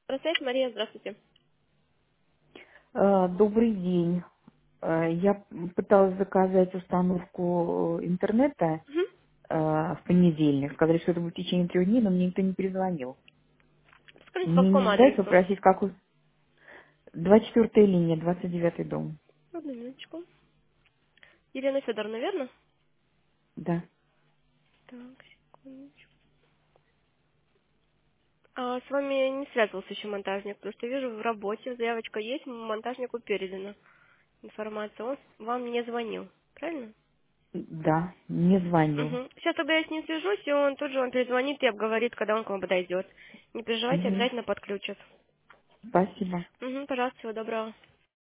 Здравствуйте, Мария, здравствуйте. Добрый день. Я пыталась заказать установку интернета Мгм. в понедельник. Сказали, что это будет в течение 3 дней, но мне никто не перезвонил. Скажите, по Мне какому не дать адресу? попросить, как 24-я линия, 29-й дом. Одну минуточку. Елена Федоровна, верно? Да. Так, секундочку. А с вами не связывался еще монтажник, потому что вижу в работе заявочка есть, монтажнику передана информация. Он вам не звонил, правильно? Да, не звонил. Угу. Сейчас тогда я с ним свяжусь, и он тут же вам перезвонит и обговорит, когда он к вам подойдет. Не переживайте, Мгм. обязательно подключат. Спасибо. Угу, пожалуйста, всего доброго.